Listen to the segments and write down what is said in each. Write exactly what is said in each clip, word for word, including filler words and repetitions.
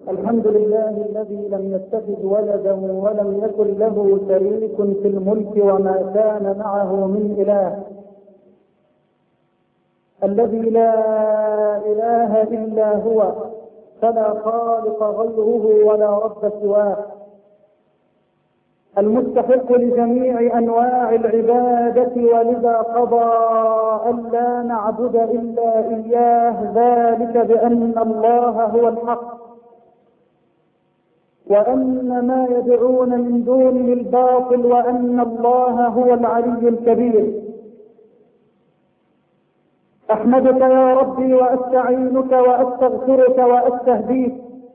الحمد لله الذي لم يتخذ ولدا ولم يكن له شريك في الملك وما كان معه من إله، الذي لا إله إلا هو فلا خالق غيره ولا رب سواه، المستحق لجميع أنواع العبادة، ولذا قضى أن لا نعبد إلا إياه، ذلك بأن الله هو الحق وأن ما يدعون من دونه الباطل وأن الله هو العلي الكبير. أحمدك يا ربي وأستعينك وأستغفرك وأستهديك،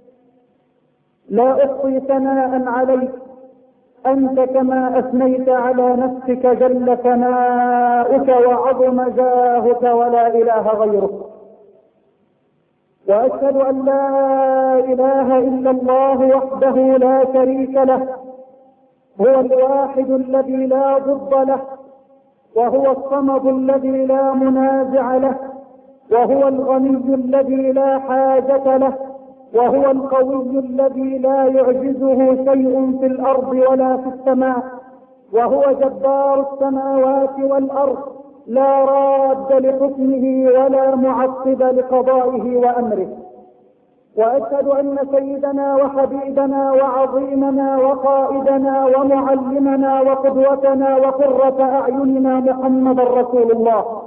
لا أحصي ثناء عليك أنت كما أثنيت على نفسك، جل ثناؤك وعظم جاهك ولا إله غيرك. وأشهد أن لا إله إلا الله وحده لا شريك له، هو الواحد الذي لا ضد له، وهو الصمد الذي لا منازع له، وهو الغني الذي لا حاجة له، وهو القوي الذي لا يعجزه شيء في الأرض ولا في السماء، وهو جبار السماوات والأرض، لا راد لحكمه ولا معقب لقضائه وأمره. وأشهد أن سيدنا وحبيبنا وعظيمنا وقائدنا ومعلمنا وقدوتنا وقرة أعيننا محمد رسول الله.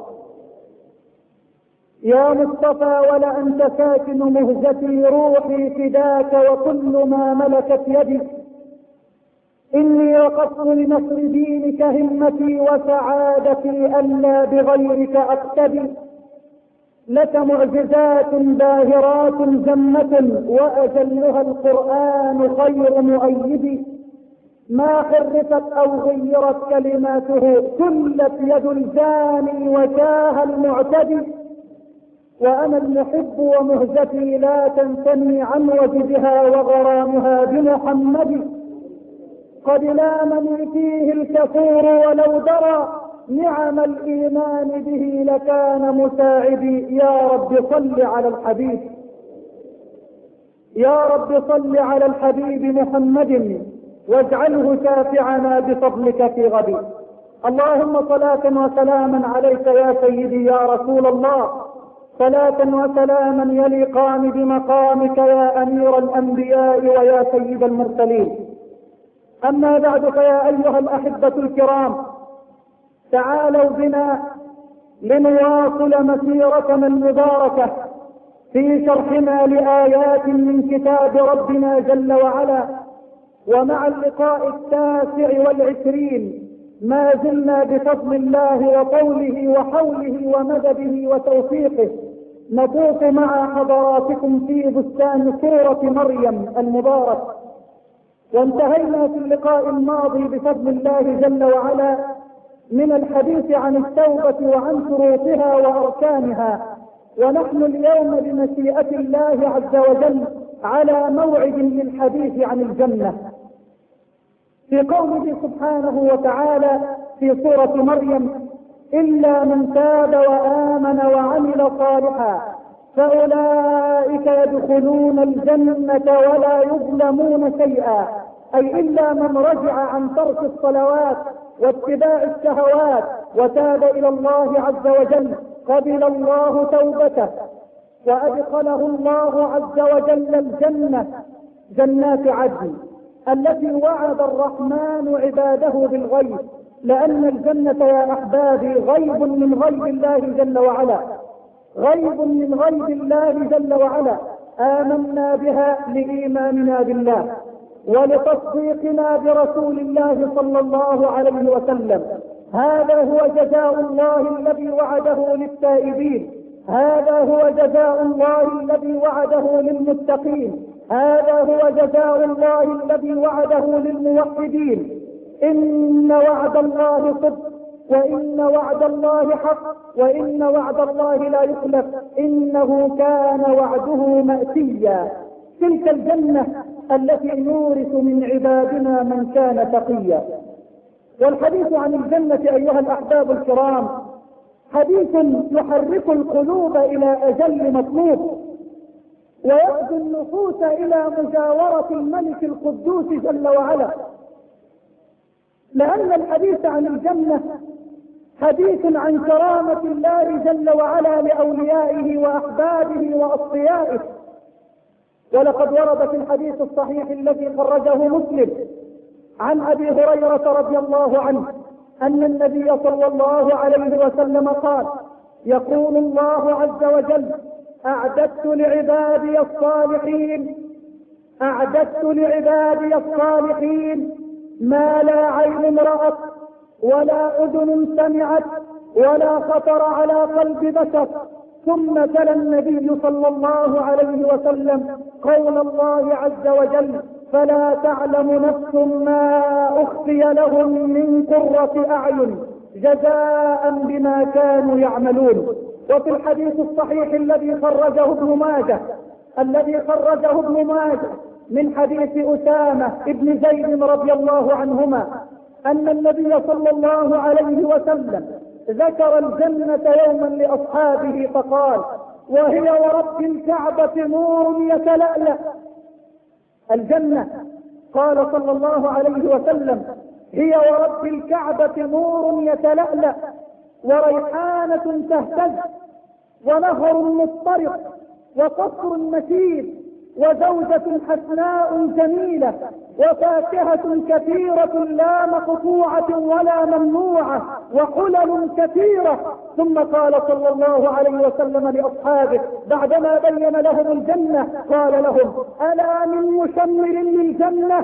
يا مصطفى ولأنت ساكن مهجتي، روحي فداك وكل ما ملكت يدي، إني وقفت لنصر دينك همتي وسعادتي، ألا بغيرك أقتدي. لك معجزات باهرات جمة، وأجلها القرآن خير مؤيد، ما حرفت أو غيرت كلماته، كلت يد الجاني وجاه المعتدي. وأنا المحب ومهجتي لا تنثني عن وجدها وغرامها بمحمد، قد لامني فيه الكفور ولو درى، نعم الإيمان به لكان مساعدي. يا رب صل على الحبيب، يا رب صل على الحبيب محمد، واجعله شافعنا بفضلك في غدي. اللهم صلاة وسلاما عليك يا سيدي يا رسول الله، صلاة وسلاما يليقان بمقامك يا أمير الأنبياء ويا سيد المرسلين. أما بعد، فيا أيها الأحبة الكرام، تعالوا بنا لنواصل مسيرتنا المباركة في شرحنا لآيات من كتاب ربنا جل وعلا. ومع اللقاء التاسع والعشرين ما زلنا بفضل الله وطوله وحوله ومدده وتوفيقه نطوف مع حضراتكم في بستان سورة مريم المبارك. وانتهينا في اللقاء الماضي بفضل الله جل وعلا من الحديث عن التوبة وعن شروطها وأركانها، ونحن اليوم بمشيئة الله عز وجل على موعد للحديث عن الجنة، في قوله سبحانه وتعالى في سورة مريم: إلا من تاب وآمن وعمل صالحا فأولئك يدخلون الجنة ولا يظلمون شيئا، أي إلا من رجع عن ترك الصلوات واتباع الشهوات وتاب إلى الله عز وجل قبل الله توبته وأدخله الله عز وجل الجنة، جنات عدن التي وعد الرحمن عباده بالغيب، لأن الجنة يا أحبابي غيب من غيب الله جل وعلا، غيب من غيب الله جل وعلا. آمنا بها لإيماننا بالله ولتصديقنا برسول الله صلى الله عليه وسلم. هذا هو جزاء الله الذي وعده للتائبين، هذا هو جزاء الله الذي وعده للمتقين، هذا هو جزاء الله الذي وعده للموحدين. إن وعد الله صدق، وإن وعد الله حق، وإن وعد الله لا يخلف، إنه كان وعده مأتيا. تلك الجنة التي نورث من عبادنا من كان تقيا. والحديث عن الجنة أيها الأحباب الكرام حديث يحرك القلوب إلى أجل مطلوب، ويأخذ النفوس إلى مجاورة الملك القدوس جل وعلا، لأن الحديث عن الجنة حديث عن كرامة الله جل وعلا لأوليائه وأحبابه وأصفيائه. ولقد ورد في الحديث الصحيح الذي خرجه مسلم عن أبي هريرة رضي الله عنه أن النبي صلى الله عليه وسلم قال: يقول الله عز وجل: أعددت لعبادي الصالحين أعددت لعبادي الصالحين ما لا عين رأت ولا أذن سمعت ولا خطر على قلب بشر. ثم تلا النبي صلى الله عليه وسلم قول الله عز وجل: فلا تعلم نفس ما أخفي لهم من قرة أعين جزاء بما كانوا يعملون. وفي الحديث الصحيح الذي خرجه ابن ماجه الذي خرجه ابن ماجه من حديث أسامة ابن زيد رضي الله عنهما أن النبي صلى الله عليه وسلم ذكر الجنة يوما لأصحابه فقال: وهي ورب الكعبة نور يتلألأ. الجنة قال صلى الله عليه وسلم: هي ورب الكعبة نور يتلألأ وريحانة تهتز ونهر مضطرق وقصر مشيد وزوجة حسناء جميلة وفاكهة كثيرة لا مقطوعة ولا ممنوعة وحلل كثيرة. ثم قال صلى الله عليه وسلم لأصحابه بعدما بين لهم الجنة قال لهم: ألا من مشمر للجنة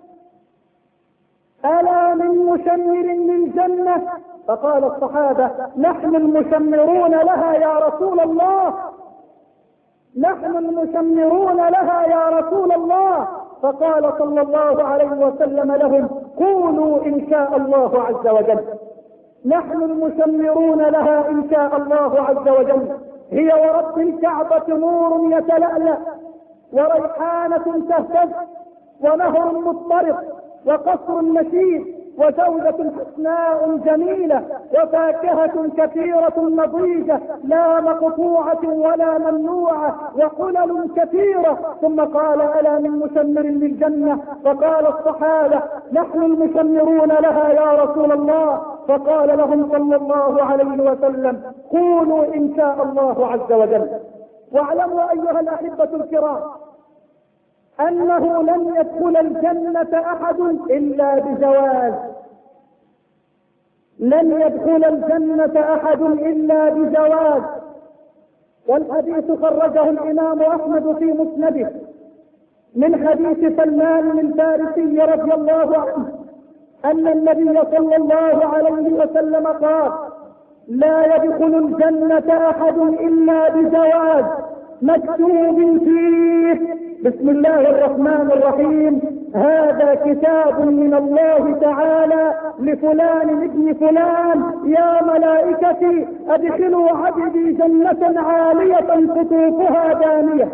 ألا من مشمر للجنة فقال الصحابة: نحن المشمرون لها يا رسول الله نحن المشمرون لها يا رسول الله. فقال صلى الله عليه وسلم لهم: قولوا إن شاء الله عز وجل. نحن المشمرون لها إن شاء الله عز وجل. هي ورب الكعبة نور يتلألأ وريحانة تهتز ونهر مضطرق وقصر مشيد وزوجة حسناء جميلة وفاكهة كثيرة نضيجة لا مقطوعة ولا ممنوعة وحلل كثيرة. ثم قال: ألا من مشمر للجنة؟ فقال الصحابة: نحن المشمرون لها يا رسول الله. فقال لهم صلى الله عليه وسلم: قولوا إن شاء الله عز وجل. واعلموا أيها الأحبة الكرام أنه لن يدخل الجنة أحد إلا بزواج لن يدخل الجنة أحد إلا بزواج. والحديث خرجه الإمام أحمد في مسنده من حديث سلمان الفارسي رضي الله عنه أن النبي صلى الله عليه وسلم قال: لا يدخل الجنة أحد إلا بزواج مكتوب فيه بسم الله الرحمن الرحيم: هذا كتاب من الله تعالى لفلان ابن فلان يا ملائكتي أدخلوا عبدي جنة عالية قطوفها دانية.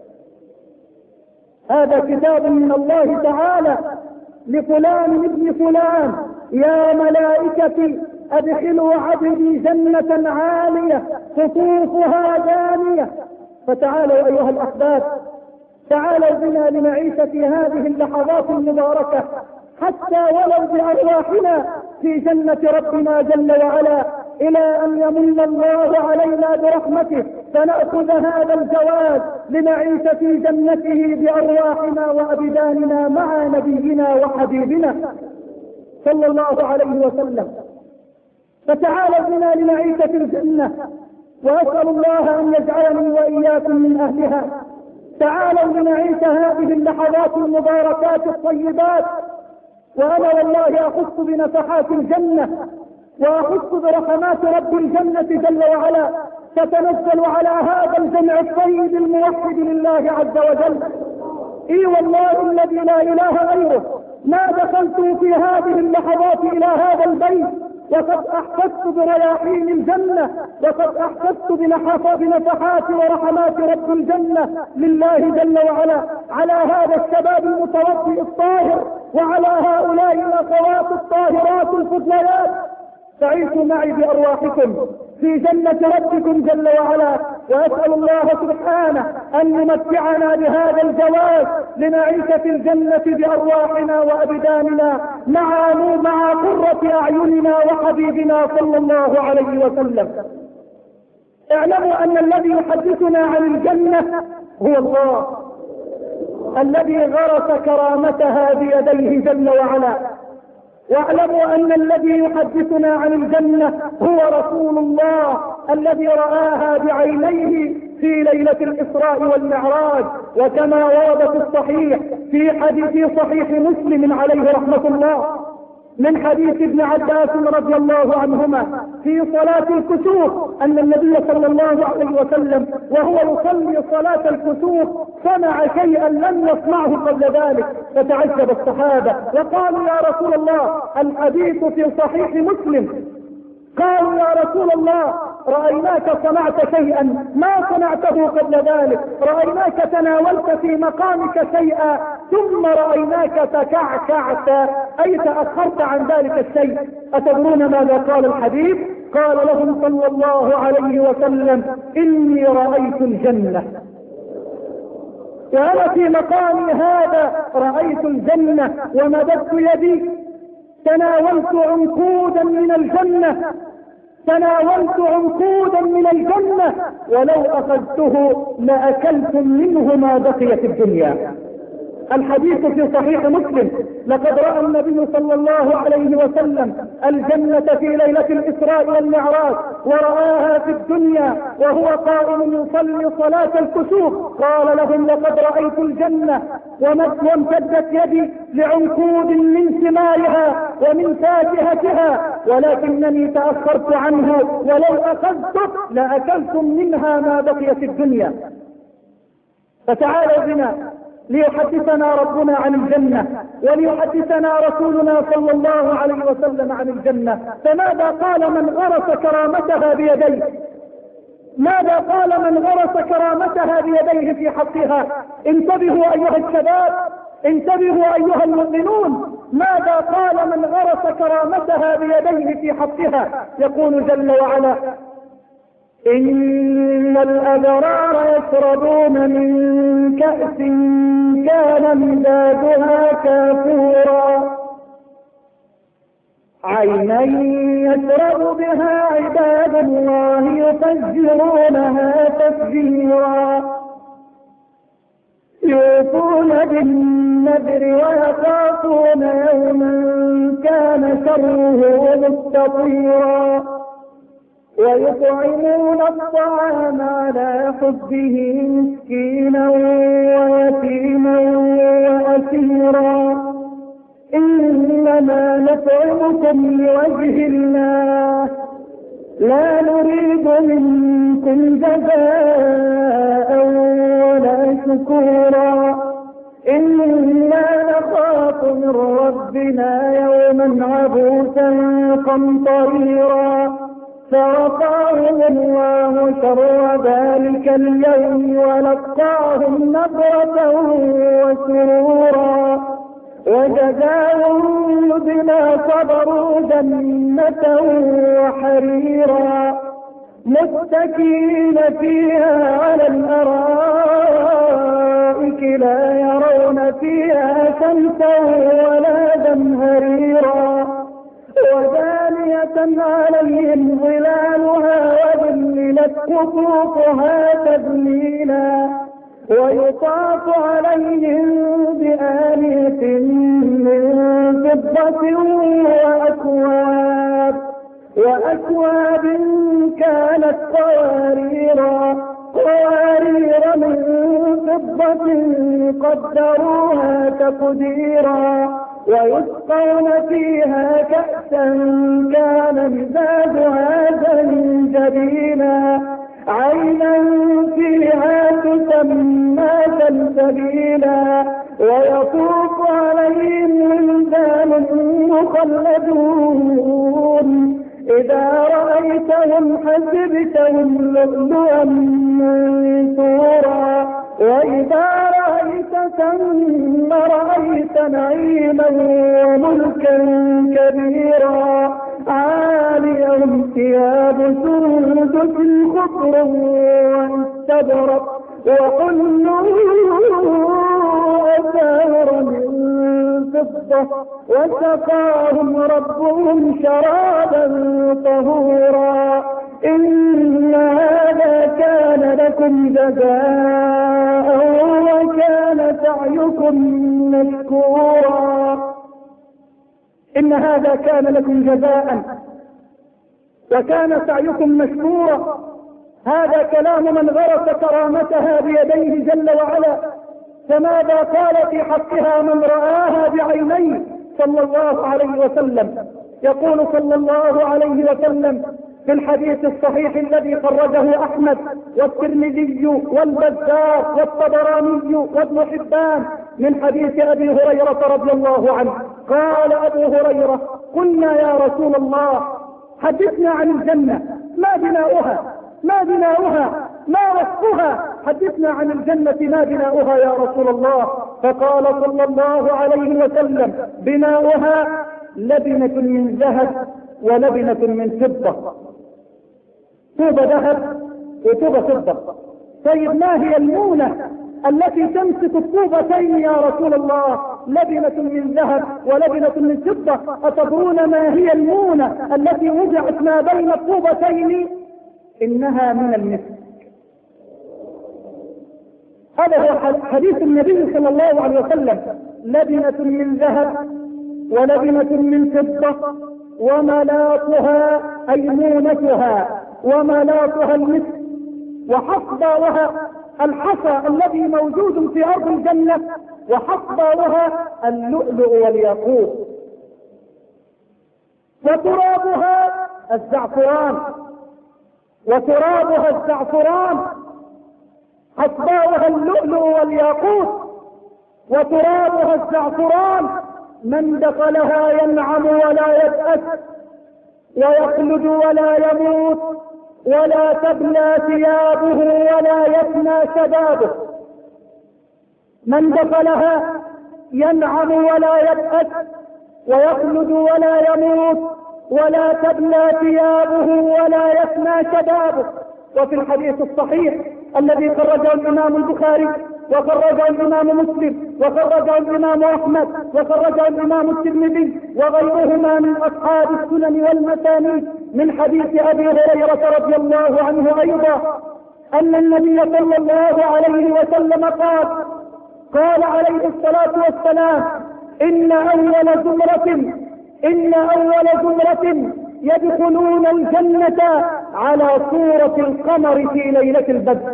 هذا كتاب من الله تعالى لفلان ابن فلان يا ملائكتي أدخلوا عبدي جنة عالية قطوفها دانية. فتعالوا أيها الأحباب، تعالوا بنا لنعيش في هذه اللحظات المباركة حتى ولو بأرواحنا في جنة ربنا جل وعلا، إلى أن يمن الله علينا برحمته فنأخذ هذا الجواز لنعيش في جنته بأرواحنا وأبداننا مع نبينا وحبيبنا صلى الله عليه وسلم. فتعالوا بنا لنعيش في الجنة، وأسأل الله أن يجعلني وإياكم من أهلها. تعالوا لنعيش هذه اللحظات المباركات الطيبات، وأنا والله أخص بنفحات الجنة وأخص برحمات رب الجنة جل وعلا تتنزل على هذا الجمع الطيب الموحد لله عز وجل. إي والله الذي لا إله غيره ما دخلت في هذه اللحظات إلى هذا البيت وقد أحسست برياحين الجنة وقد أحسست بنفحات ورحمات رب الجنة لله جل وعلا على هذا الشباب المتوضئ الطاهر وعلى هؤلاء الأخوات الطاهرات الفضليات. تعيشوا معي بأرواحكم في جنة ربكم جل وعلا. وأسأل الله سبحانه أن يمتعنا بهذا الجواز لنعيش في الجنة بأرواحنا وأبداننا مع مع قرة أعيننا وحبيبنا صلى الله عليه وسلم. اعلموا أن الذي يحدثنا عن الجنة هو الله الذي غرس كرامتها بيديه جل وعلا. واعلموا أن الذي يحدثنا عن الجنة هو رسول الله الذي رآها بعينيه في ليلة الإسراء والمعراج. وكما ورد في الصحيح في حديث صحيح مسلم عليه رحمة الله من حديث ابن عباس رضي الله عنهما في صلاة الكسوف أن النبي صلى الله عليه وسلم وهو يصلي صلاة الكسوف سمع شيئا لم يسمعه قبل ذلك، فتعجب الصحابة وقالوا يا رسول الله الحديث في صحيح مسلم. قالوا يا رسول الله رأيناك صنعت شيئا ما صنعته قبل ذلك، رأيناك تناولت في مقامك شيئا ثم رأيناك تكعكعت أي تأخرت عن ذلك الشيء. أتدرون ماذا قال الحبيب؟ قال لهم صلى الله عليه وسلم إني رأيت الجنة، وأنا في مقامي هذا رأيت الجنة ومددت يدي تناولت عنقودا من الجنة تناولت عنقودا من الجنة ولو أخذته لأكلتم منه ما بقيت الدنيا. الحديث في صحيح مسلم. لقد رأى النبي صلى الله عليه وسلم الجنة في ليلة الإسراء والمعراج ورآها في الدنيا وهو قائم يصلي صلاة الكسوف. قال لهم لقد رأيت الجنة وامتدت يدي لعنقود من ثمارها ومن فاكهتها ولكنني تأخرت عنه ولو أخذته لأكلتم منها ما بقي في الدنيا. فتعالوا بنا ليحدثنا ربنا عن الجنة وليحدثنا رسولنا صلى الله عليه وسلم عن الجنة. فماذا قال من غرس كرامتها بيديه؟ ماذا قال من غرس كرامتها بيديه في حقها؟ انتبهوا أيها الشباب، انتبهوا أيها المؤمنون. ماذا قال من غرس كرامتها بيديه في حقها؟ يقول جل وعلا إن الأبرار يشربون من كأس كان مزاجها كافورا عينا يشرب بها عباد الله يفجرونها تفجيرا يوفون بالنذر ويخافون يوما كان شره مستطيرا ويطعمون الطعام على حبه مسكينا ويتيما وأسيرا إنما نطعمكم لوجه الله لا نريد منكم جزاء ولا شكورا إنا نخاف من ربنا يوما عبوسا قمطريرا فوقاهم الله شر ذلك اليوم ولقاهم نضرة وسرورا وجزاهم بما صبروا جنة وحريرا متكئين فيها على الأرائك لا يرون فيها شمسا ولا زمهريرا ودانية عليهم ظلالها وذللت قطوفها تذليلا ويطاف عليهم بآنية من فضة وأكواب وأكواب كانت قواريرا قوارير من فضة قدروها تقديرا ويسقون فيها كأسا كان مزاجها زنجبيلا عينا فيها تسمى سلسبيلا ويطوف عليهم ولدان مخلدون إذا رأيتهم حسبتهم لؤلؤا منثورا وإذا رأيت ثم رأيت نعيما وملكا كبيرا عاليهم ثياب سندس خضر واستبرق وحلوا أساور من فضة وسقاهم ربهم شرابا طهورا إن هذا كان لكم جزاء وكان سعيكم مشكورا. إن هذا كان لكم جزاء وكان سعيكم مشكورا. هذا كلام من غرس كرامتها بيديه جل وعلا. فماذا قال في حقها من رآها بعينيه صلى الله عليه وسلم؟ يقول صلى الله عليه وسلم في الحديث الصحيح الذي خرجه أحمد والترمذي والبزار والطبراني وابن حبان من حديث أبي هريرة رضي الله عنه، قال أبو هريرة: قلنا يا رسول الله حدثنا عن الجنة، ما بناؤها ما بناؤها ما وصفها، حدثنا عن الجنة ما بناؤها يا رسول الله؟ فقال صلى الله عليه وسلم: بناؤها لبنة من ذهب ولبنة من فضة. طوبة ذهب وطوبة فضة. طيب ما هي المونة التي تمسك الطوبتين يا رسول الله؟ لبنة من ذهب ولبنة من فضة. أتدرون ما هي المونة التي وضعت ما بين الطوبتين؟ إنها من المسك. هذا هو حديث النبي صلى الله عليه وسلم: لبنة من ذهب ولبنة من فضة وملاطها أي مونتها وملاطها المسك، وحصباؤها الحصى الذي موجود في أرض الجنة، وحصباؤها اللؤلؤ والياقوت، وترابها الزعفران وترابها الزعفران حصباؤها اللؤلؤ والياقوت وترابها الزعفران. من دخلها ينعم ولا يبأس ويخلد ولا يموت ولا تبلى ثيابه ولا يفنى شبابه. من دخلها ينعم ولا يبأس ويخلد ولا يموت ولا تبلى ثيابه ولا يفنى شبابه. وفي الحديث الصحيح الذي خرجه الإمام البخاري وخرجه الإمام مسلم وخرجه الإمام أحمد وخرجه الإمام الترمذي وغيرهما من أصحاب السنن والمسانيد من حديث أبي هريرة رضي الله عنه أيضا أن النبي صلى الله عليه وسلم قال قال عليه الصلاة والسلام: إن أول زمرة إن أول زمرة يدخلون الجنة على صورة القمر في ليلة البدر.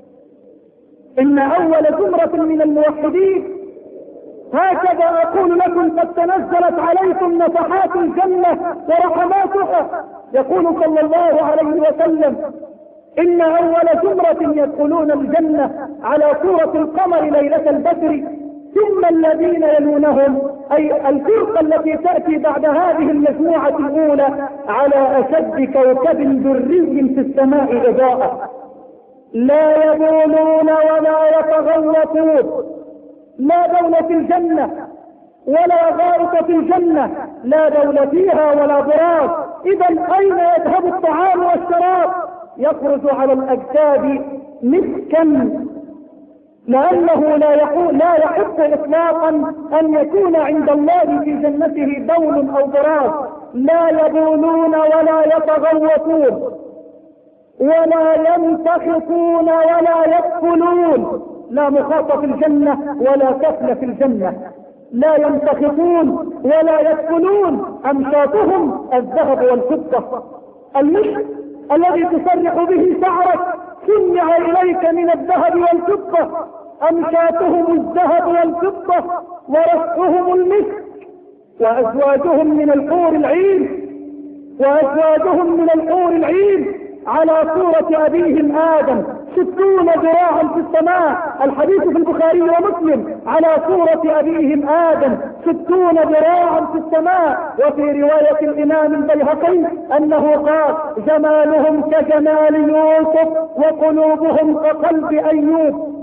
إن أول زمرة من الموحدين، هكذا أقول لكم قد تنزلت عليكم نفحات الجنة ورحماتها. يقول صلى الله عليه وسلم: إن أول زمرة يدخلون الجنة على صورة القمر ليلة البدر، ثم الذين يلونهم، أي الفرقة التي تأتي بعد هذه المجموعة الأولى، على أشد كوكب دري في السماء إضاءة، لا يبولون ولا يتغوطون، لا بول في الجنة ولا غائط في الجنة، لا بول فيها ولا براز. إذا أين يذهب الطعام والشراب؟ يخرج على الأجساد مسكا، لأنه لا يحق لا يحق إطلاقا أن يكون عند الله في جنته بول أو براز. لا يبولون ولا يتغوطون ولا ينتخطون ولا يدخلون، لا مخاط في الجنة ولا كفل في الجنة. لا ينتخطون ولا يدخلون، أمشاطهم الذهب والفضة. المشط الذي تسرح به شعرك سمع إليك من الذهب والفضة، أمشاطهم الذهب والفضة ورشحهم المسك. وأزواجهم من الحور العين وأزواجهم من الحور العين على صورة أبيهم آدم، ستون ذراعا في السماء. الحديث في البخاري ومسلم: على صورة أبيهم آدم ستون ذراعا في السماء. وفي رواية الإمام البيهقي أنه قال: جمالهم كجمال يوسف وقلوبهم كقلب أيوب.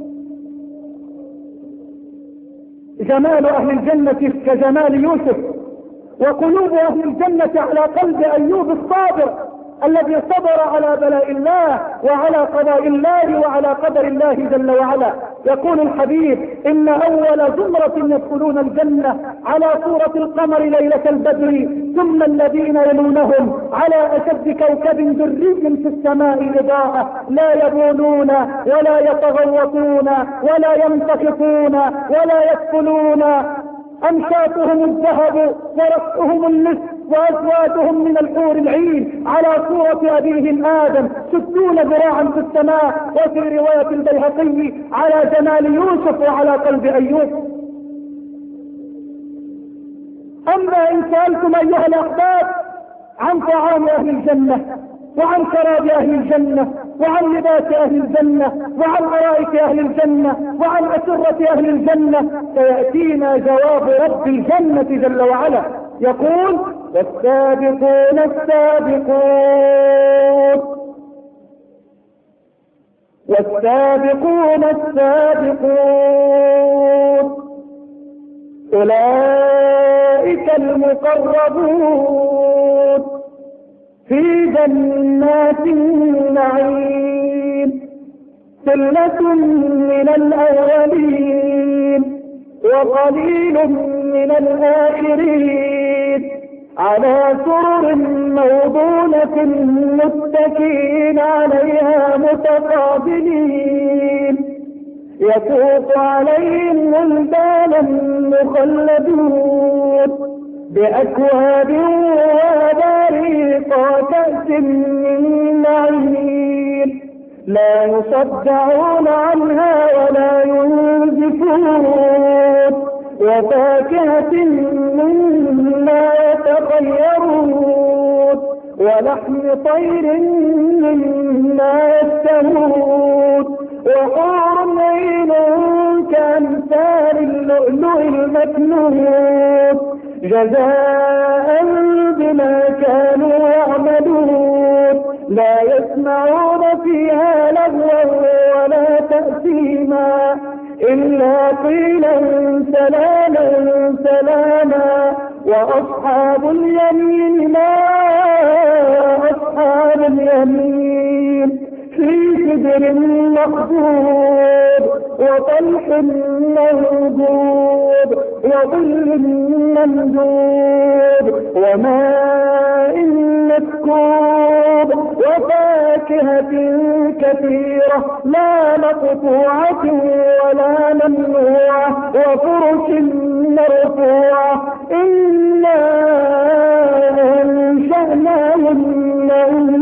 جمال أهل الجنة كجمال يوسف وقلوب أهل الجنة على قلب أيوب الصابر الذي صبر على بلاء الله وعلى قضاء الله وعلى قدر الله جل وعلا. يقول الحبيب: إن أول زمرة يدخلون الجنة على صورة القمر ليلة البدر، ثم الذين يلونهم على أشد كوكب دري في السماء إضاءة، لا يبولون ولا يتغوطون ولا ينتفقون ولا يدخلون، أمشاطهم الذهب ورأسهم المسك وأزواجهم من الحور العين على صورة أبيهم آدم ستون ذراعا في السماء. وفي رواية البيهقي: على جمال يوسف وعلى قلب أيوب. أما إن سألتم أيها الأحباب عن طعام أهل الجنة وعن شراب أهل الجنة وعن لباس أهل الجنة وعن أرائك أهل الجنة وعن أسرة أهل الجنة، سيأتينا جواب رب الجنة جل وعلا. يقول: والسابقون السابقون والسابقون السابقون أولئك المقربون في جنات النعيم، ثلة من الأولين وقليل من الآخرين، على سرر موضونة متكئين عليها متقابلين، يطوف عليهم ولدان مخلدون بأكواب وأباريق وكأس من معين، لا يصدعون عنها ولا ينزفون، وفاكهة مما يتخيرون، ولحم طير مما يشتهون، وحور عين كأمثال اللؤلؤ المكنون، جزاء بما كانوا يعملون، لا يسمعون فيها لغوا ولا تأثيما، إلا قيلا سلاما سلاما. وأصحاب اليمين ما أصحاب اليمين، في سدر مخضود وطلح منضود وظل ممدود وماء مسكوب وفاكهة كثيرة لا مقطوعة ولا ممنوعة وفرش مرفوعة. إنا أنشأناهن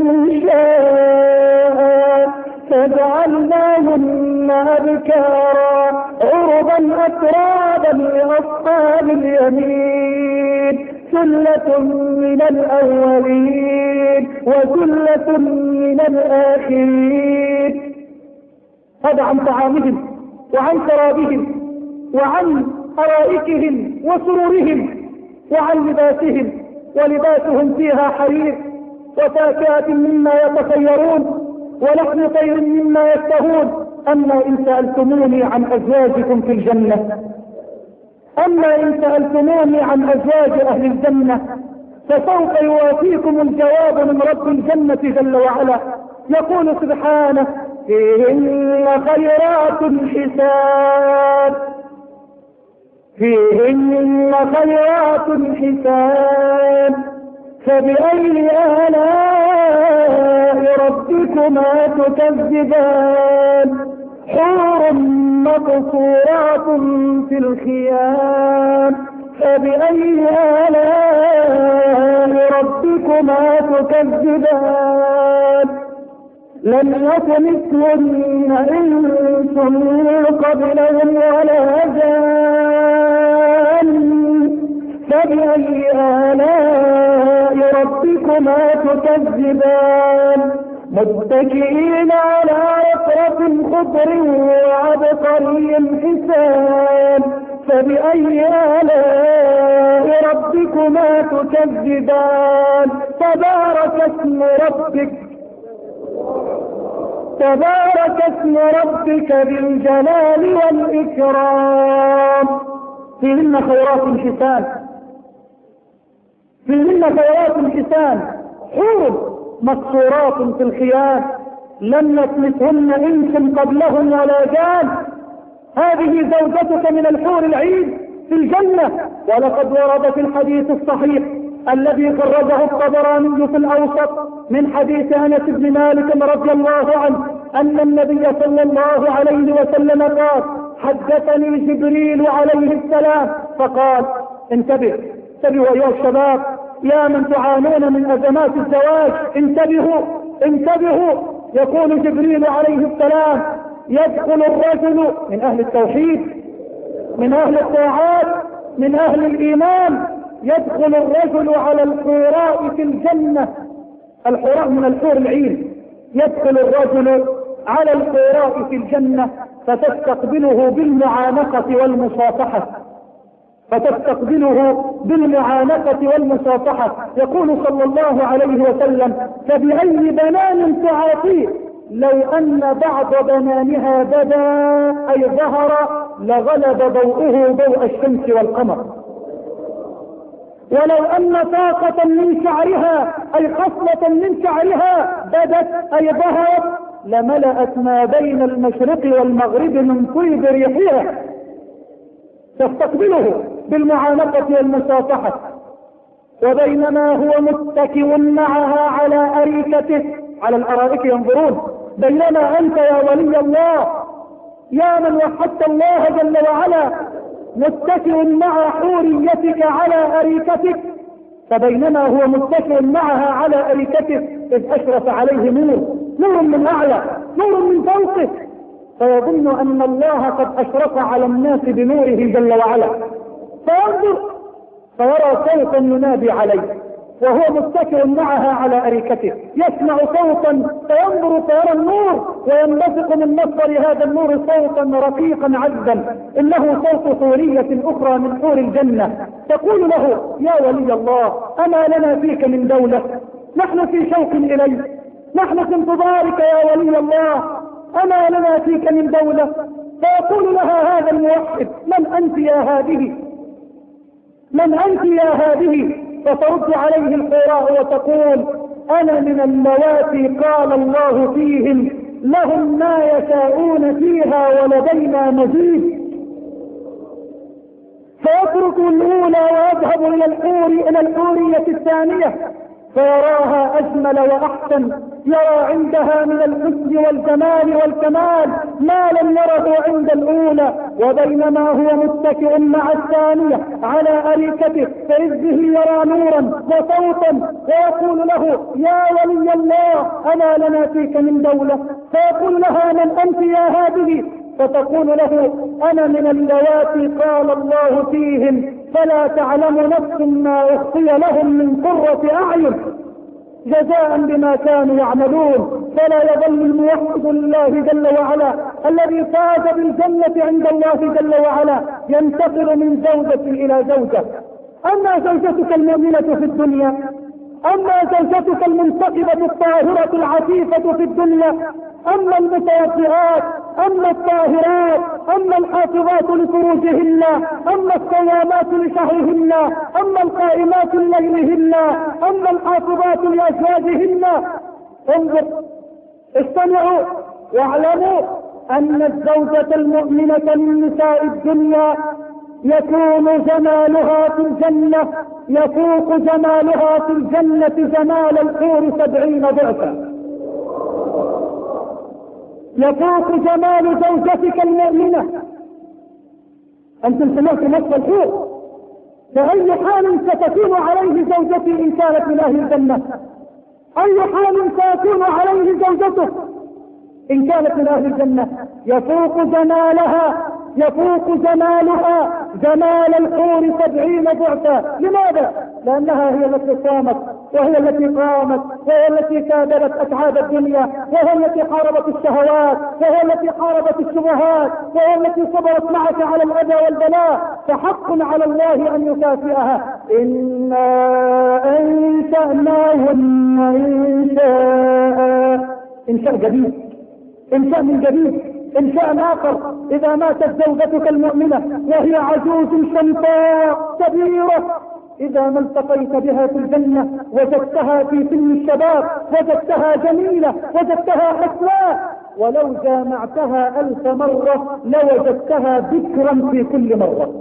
إنشاء فجعلناهن أبكارا عربا أترابا لأصحاب اليمين، ثلة من الأولين وثلة من الآخرين. هذا عن طعامهم وعن شرابهم وعن أرائكهم وسرورهم وعن لباسهم، ولباسهم فيها حرير وفاكهة مما يتخيرون ولحم طير مما يشتهون. أما إن سألتموني عن أزواجكم في الجنة أما إن سألتموني عن أزواج أهل الجنة فسوف يوافيكم الجواب من رب الجنة جل وعلا. يقول سبحانه: فيهن خيرات حسان فيهن خيرات حسان فبأي آلاء ربكما تكذبان، حور مقصورات في الخيام، فبأي آلاء ربكما تكذبان، لم يطمثهن إنس قبلهم ولا جان، فبأي آلاء ربكما تكذبان، متكئين على رفرف خضر وعبقري حسان، فبأي آلاء ربكما تكذبان. تبارك اسم ربك تبارك اسم ربك ذي الجلال والإكرام. فيهن خيرات حسان، فيهن ثروات الحسان حور مقصورات في الخيام لم يطمثهن انس قبلهم ولا جان. هذه زوجتك من الحور العين في الجنة. ولقد ورد في الحديث الصحيح الذي خرجه الطبراني في الأوسط من حديث أنس بن مالك رضي الله عنه أن النبي صلى الله عليه وسلم قال: حدثني جبريل عليه السلام فقال: انتبه انتبهوا أيها الشباب يا من تعانون من أزمات الزواج، انتبهوا انتبهوا. يقول جبريل عليه السلام: يدخل الرجل من أهل التوحيد من أهل الطاعات من أهل الإيمان، يدخل الرجل على الحوراء في الجنة. الحوراء من الحور العين. يدخل الرجل على الحوراء في الجنة فتستقبله بالمعانقة والمصافحة فتستقبله بالمعانقة والمصافحة. يقول صلى الله عليه وسلم: فبأي بنان تعاطيه لو أن بعض بنانها بدا أي ظهر لغلب ضوءه ضوء الشمس والقمر، ولو أن طاقة من شعرها أي خصلة من شعرها بدت أي ظهرت لملأت ما بين المشرق والمغرب من طيب ريحها. تستقبله بالمعانقة والمصافحة. وبينما هو متكئ معها على أريكته، على الأرائك ينظرون، بينما أنت يا ولي الله يا من وحدت الله جل وعلا متكئ مع حوريتك على أريكتك، فبينما هو متكئ معها على أريكته إذ أشرف عليه نور نور من أعلى نور من فوقه، فيظن أن الله قد أشرف على الناس بنوره جل وعلا، فينظر فيرى صوتا ينادي عليه وهو متكئ معها على أريكته، يسمع صوتا فينظر فيرى النور وينبثق من مصدر هذا النور صوتا رقيقا عذبا، إنه صوت حورية أخرى من حور الجنة، تقول له: يا ولي الله أما لنا فيك من دولة؟ نحن في شوق إليك، نحن في انتظارك يا ولي الله، أما لنا فيك من دولة؟ فيقول لها هذا الموحد: من أنت يا هذه؟ من أنت يا هذه؟ فترد عليه الحوراء وتقول: أنا من اللواتي قال الله فيهم لهم ما يشاءون فيها ولدينا مزيد. فيترك الأولى ويذهب إلى الحور إلى الحورية الثانية فيراها أجمل وأحسن، يرى عندها من الحسن والجمال والكمال ما لم يره عند الأولى، وبينما هو متكئ مع الثانية على أريكته فإذ به يرى نورا وصوتا ويقول له: يا ولي الله أما لنا فيك من دولة؟ فيقول لها: من أنت يا هذه؟ فتقول له: أنا من اللواتي قال الله فيهم فلا تعلم نفس ما أخفي لهم من قرة أعين جزاء بما كانوا يعملون. فلا يظل الموحد لله جل وعلا الذي فاز بالجنة عند الله جل وعلا ينتقل من زوجة إلى زوجة. أما زوجتك المؤمنة في الدنيا، أما زوجتك المنتقبة الطاهرة العفيفة في الدنيا، أما المتوضئات، أما الطاهرات، أما الحافظات لفروجهن، أما الصوامات لشهرهن، أما القائمات لليلهن، أما الحافظات لأزواجهن. انظر، استمعوا واعلموا أن الزوجة المؤمنة من نساء الدنيا يكون جمالها في الجنة يفوق جمالها في الجنة جمال الحور سبعين ضعفا، يفوق جمال زوجتك المؤمنة. أنتم سمعتم نص الحور، فأي حال ستكون عليه زوجتي إن كانت من أهل الجنة؟ أي حال سيكون عليه زوجته إن كانت من أهل الجنة؟ يفوق جمالها يفوق جمالها جمال الحور سبعين ضعفا. لماذا؟ لأنها هي التي صامت، وهي التي قامت، وهي التي كابرت أتعاب الدنيا، وهي التي حاربت الشهوات، وهي التي حاربت الشبهات، وهي التي صبرت معك على الأذى والبلاء، فحق على الله أن يكافئها. إنا أنشأناهن إنشاء إنشاء جديد، إنشاء من جديد، إنشاء آخر. إذا ماتت زوجتك المؤمنة وهي عجوز شمطاء كبيرة إذا ما التقيت بها في الجنة وجدتها في سن الشباب، وجدتها جميلة، وجدتها حسناء، ولو جامعتها ألف مرة لوجدتها ذكرا في كل مرة.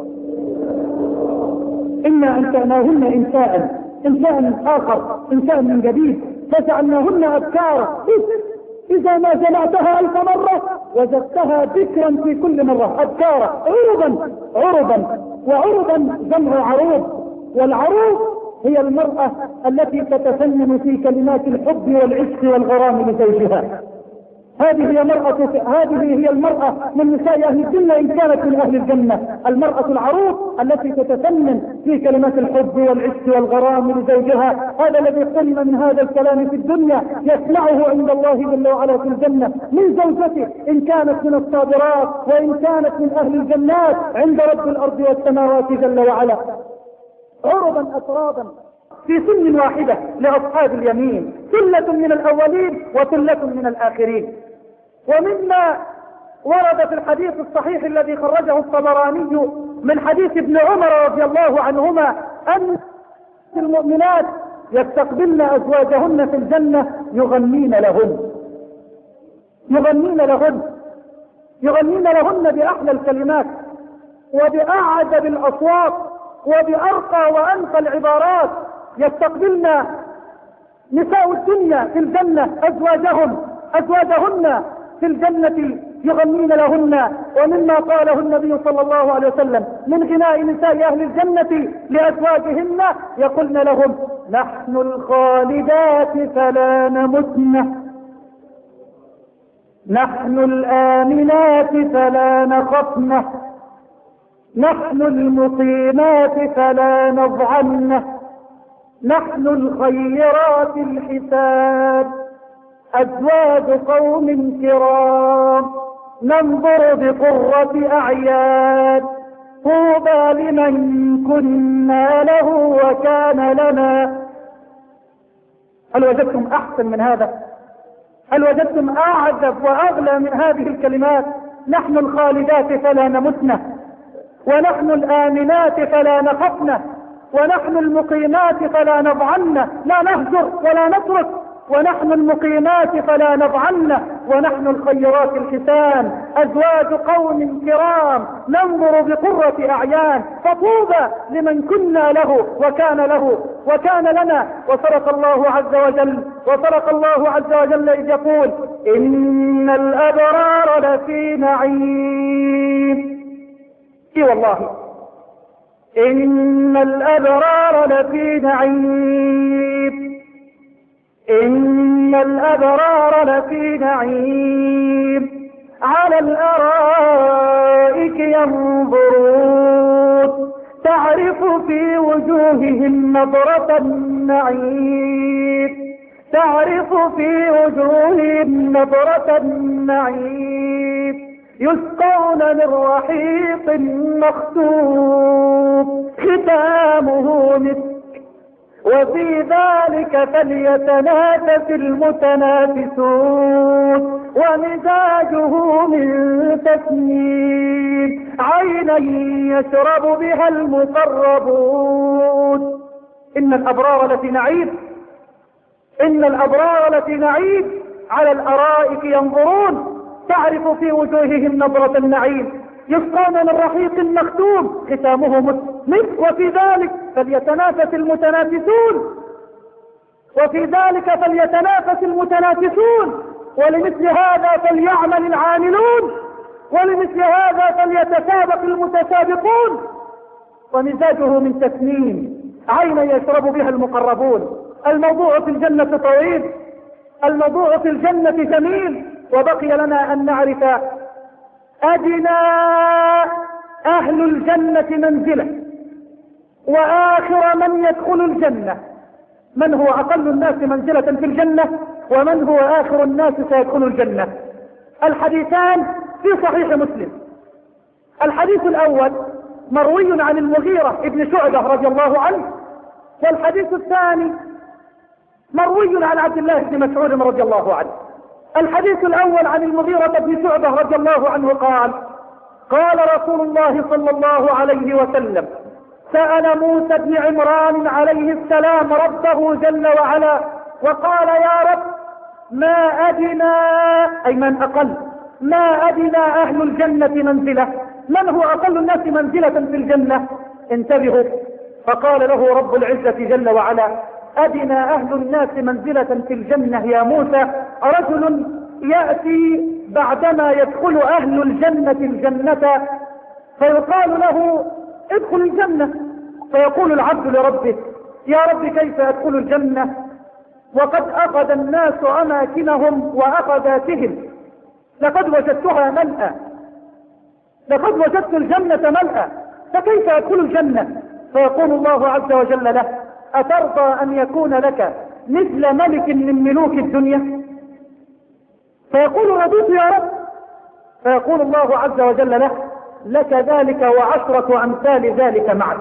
إنا أنشأناهن إنشاء إنشاء آخر، إنشاء من جديد، فجعلناهن أبكارا، إذا ما جمعتها ألف مرة وجدتها ذكرا في كل مرة، أبكارا، عربا عربا وعربا جمع عروب، والعروب هي المرأة التي تتفنن في كلمات الحب والعشق والغرام لزوجها. هذه هي مرأة هذه هي المرأة من نساء أهل الجنة إن كانت من أهل الجنة، المرأة العروب التي تتفنن في كلمات الحب والعشق والغرام لزوجها. هذا الذي قلنا من هذا الكلام في الدنيا يسمعه عند الله جل وعلا في الجنة من زوجته، إن كانت من الصابرات وإن كانت من أهل الجنات عند رب الأرض والسماوات جل وعلا. عربا أترابا في سن واحدة لأصحاب اليمين، ثلة من الأولين وثلة من الآخرين. ومما ورد في الحديث الصحيح الذي خرجه الطبراني من حديث ابن عمر رضي الله عنهما أن المؤمنات يستقبلن أزواجهن في الجنة يغنين لهن يغنين لهن يغنين لهن بأحلى الكلمات وبأعجب الأصوات وبأرقى وأنقى العبارات. يستقبلن نساء الدنيا في الجنة أزواجهم أزواجهن في الجنة يغنين لهن. ومما قاله النبي صلى الله عليه وسلم من غناء نساء أهل الجنة لأزواجهن يقولن لهم: نحن الخالدات فلا نمتن، نحن الآمنات فلا نخفن، نحن المقيمات فلا نضعن، نحن الخيرات الحساب، أزواج قوم كرام ننظر بقرة أعيان، طوبى لمن كنا له وكان لنا. هل وجدتم أحسن من هذا؟ هل وجدتم أعذب وأغلى من هذه الكلمات؟ نحن الخالدات فلا نمتن، ونحن الآمنات فلا نخفن، ونحن المقيمات فلا نضعن، لا نهجر ولا نترك، ونحن المقيمات فلا نضعن، ونحن الخيرات الحسان، أزواج قوم كرام ننظر بقرة أعيان، فطوبى لمن كنا له وكان له وكان لنا. وصدق الله عز وجل وصدق الله عز وجل إذ يقول: إن الأبرار لفي نعيم. إي والله إن الأبرار لفي نعيم، إن الأبرار لفي نعيم، على الأرائك ينظرون، تعرف في وجوههم نظرة النعيم، تعرف في وجوههم نظرة النعيم، يسقون من رحيق مختوم ختامه مسك، وفي ذلك فليتنافس المتنافسون، ومزاجه من تسنيم، عينا يشرب بها المقربون. إن الأبرار لفي نعيم، إن الأبرار لفي نعيم، على الأرائك ينظرون، تعرف في وجوههم نظرة النعيم، يسقون من رحيق مختوم ختامه مسك، وفي ذلك فليتنافس المتنافسون، وفي ذلك فليتنافس المتنافسون، ولمثل هذا فليعمل العاملون، ولمثل هذا فليتسابق المتسابقون. ومزاجه من تسنيم، عينا يشرب بها المقربون. الموضوع في الجنة طويل، الموضوع في الجنة جميل، وبقي لنا أن نعرف أدنى أهل الجنة منزلة وآخر من يدخل الجنة، من هو أقل الناس منزلة في الجنة ومن هو آخر الناس سيدخل الجنة. الحديثان في صحيح مسلم. الحديث الأول مروي عن المغيرة ابن شعبة رضي الله عنه، والحديث الثاني مروي عن عبد الله بن مسعود رضي الله عنه. الحديث الأول عن المغيرة بن شعبة رضي الله عنه قال: قال رسول الله صلى الله عليه وسلم: سأل موسى بن عمران عليه السلام ربه جل وعلا وقال يا رب ما أدنى أي من أقل ما أدنى أهل الجنة منزلة، من هو أقل الناس منزلة في الجنة؟ انتبهوا، فقال له رب العزة جل وعلا أدنى أهل الناس منزلة في الجنة يا موسى رجل يأتي بعدما يدخل أهل الجنة الجنة فيقال له ادخل الجنة، فيقول العبد لربه يا رب كيف أدخل الجنة وقد أخذ الناس أماكنهم وأخذاتهم، لقد وجدتها ملأى، لقد وجدت الجنة ملأى، فكيف أدخل الجنة؟ فيقول الله عز وجل له أترضى أن يكون لك مثل ملك من ملوك الدنيا؟ فيقول رضيت يا رب، فيقول الله عز وجل له لك ذلك وعشرة أمثال ذلك معك،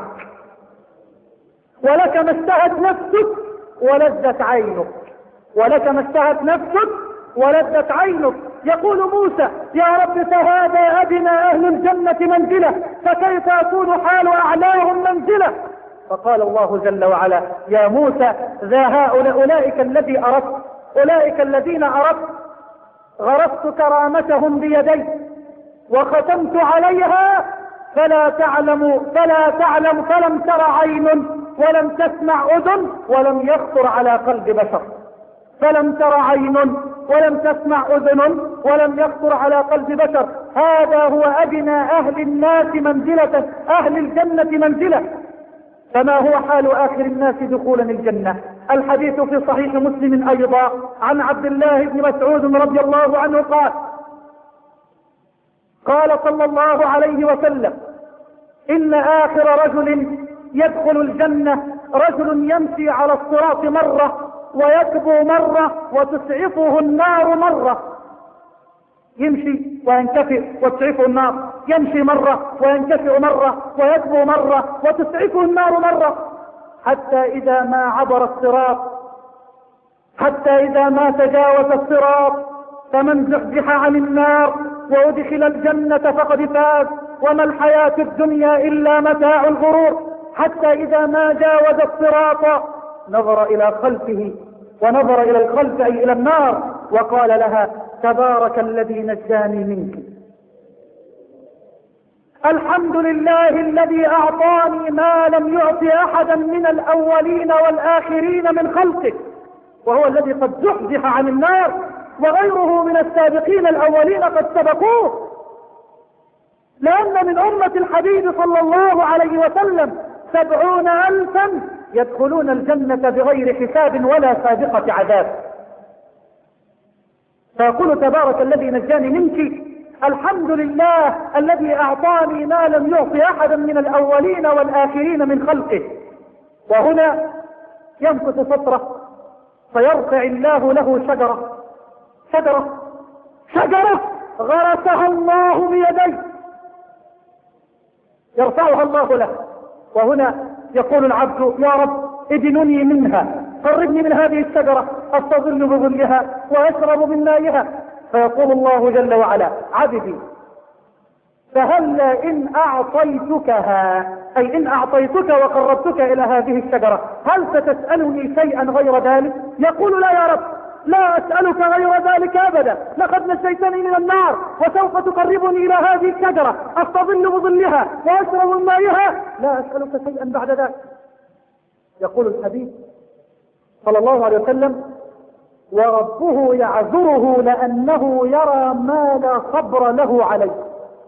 ولك ما اشتهت نفسك ولذت عينك، ولك ما اشتهت نفسك ولذت عينك. يقول موسى يا رب فهذا أدنى أهل الجنة منزلة، فكيف أكون حال أعلاهم منزلة؟ فقال الله جل وعلا يا موسى ذا هؤلاء أولئك الذي أردت، أولئك الذين أردت غرست كرامتهم بيدي وختمت عليها فلا تعلم فلا تعلم فلم تر عين ولم تسمع أذن ولم يخطر على قلب بشر، فلم تر عين ولم تسمع أذن ولم يخطر على قلب بشر. هذا هو أدنى أهل الناس منزلة، أهل الجنة منزلة. فما هو حال آخر الناس دخولا الجنة؟ الحديث في صحيح مسلم أيضا عن عبد الله بن مسعود رضي الله عنه قال قال صلى الله عليه وسلم إن آخر رجل يدخل الجنة رجل يمشي على الصراط مرة ويكبو مرة وتسعفه النار مرة، يمشي وينكفئ وتسعفه النار، يمشي مرة وينكفئ مرة ويكبو مرة وتسعفه النار مرة، حتى إذا ما عبر الصراط، حتى إذا ما تجاوز الصراط فمن زحزح عن النار وأدخل الجنة فقد فاز وما الحياة الدنيا إلا متاع الغرور. حتى إذا ما جاوز الصراط نظر إلى خلفه ونظر إلى الخلف أي إلى النار وقال لها تبارك الذي نجاني منك، الحمد لله الذي أعطاني ما لم يعط أحدا من الأولين والآخرين من خلقه، وهو الذي قد زحزح عن النار وغيره من السابقين الأولين قد سبقوه، لأن من أمة الحبيب صلى الله عليه وسلم سبعون ألفا يدخلون الجنة بغير حساب ولا سابقة عذاب. فيقول تبارك الذي نجاني منك، الحمد لله الذي أعطاني ما لم يعط أحدا من الأولين والآخرين من خلقه. وهنا يمكث فترة فيرفع الله له شجرة شجرة شجرة غرسها الله بيديه، يرفعها الله له. وهنا يقول العبد يا رب ادنني منها، قربني من هذه الشجرة استظل بظلها واشرب من مائها. فيقول الله جل وعلا عبدي فهلا إن أعطيتكها، أي إن أعطيتك وقربتك إلى هذه الشجرة هل ستسألني شيئا غير ذلك؟ يقول لا يا رب لا أسألك غير ذلك أبدا، لقد نجيتني من النار وسوف تقربني إلى هذه الشجرة أستظل بظلها وأشرب من مائها، لا أسألك شيئا بعد ذلك. يقول الحبيب صلى الله عليه وسلم وربه يعذره لأنه يرى ما لا صبر له عليه،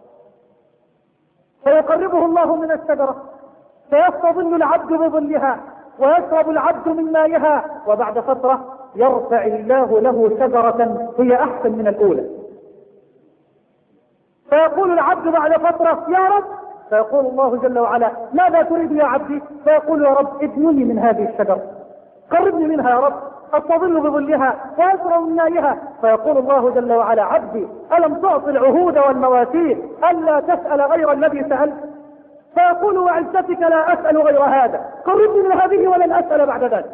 فيقربه الله من الشجرة فيستظل العبد بظلها ويشرب العبد من مائها، وبعد فترة يرفع الله له شجرة هي أحسن من الأولى. فيقول العبد بعد فترة يا رب، فيقول الله جل وعلا ماذا تريد يا عبدي؟ فيقول يا رب ادنني من هذه الشجرة، قربني منها يا رب أستظل بظلها وأشرب من مائها. فيقول الله جل وعلا عبدي ألم تعطي العهود والمواثيق ألا تسأل غير الذي سألت؟ فيقول وعزتك لا أسأل غير هذا، قربني من هذه ولن أسأل بعد ذلك.